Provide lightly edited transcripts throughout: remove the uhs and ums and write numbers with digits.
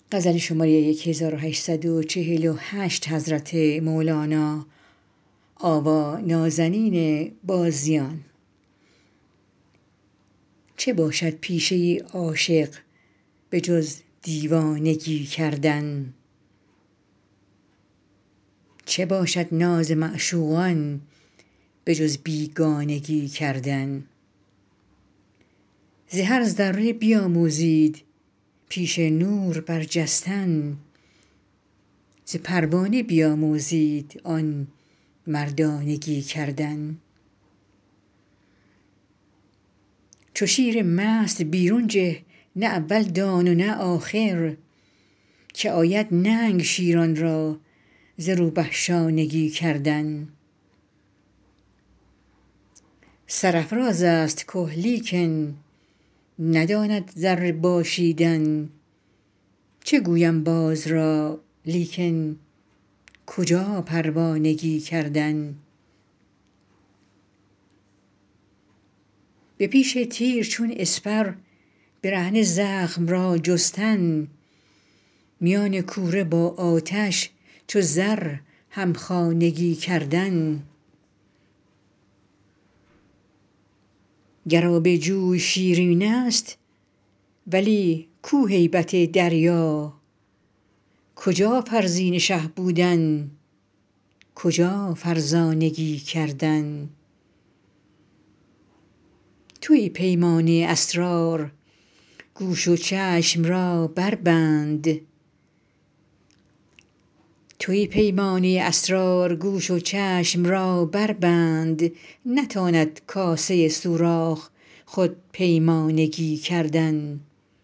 چه باشد پیشه عاشق به جز دیوانگی کردن؟ چه باشد ناز معشوقان به جز بیگانگی کردن؟ ز هر ذره بیاموزید پیش نور برجستن، ز پروانه بیاموزید آن مردانگی کردن. چو شیر مست بیرون جه نه اول دان و نه آخر، که آید ننگ شیران را ز روبه شانگی کردن. سرافرازست که لیکن نداند ذره باشیدن، چه گویم باز را لیکن کجا پروانگی کردن؟ به پیش تیر چون اسپر برهنه زخم را جستن، میان کوره با آتش چو زر همخانگی کردن. گر آب جوی شیرینست ولی کو هیبت دریا، کجا فرزین شه بودن کجا فرزانگی کردن؟ توی پیمانه اسرار گوش و چشم را بربند، نتاند کاسه سوراخ خود پیمانگی کردن.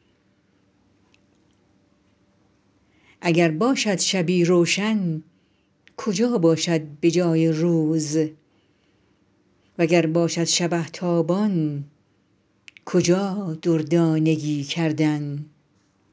اگر باشد شبی روشن کجا باشد به جای روز، وگر باشد شبه تابان کجا دردانگی کردن؟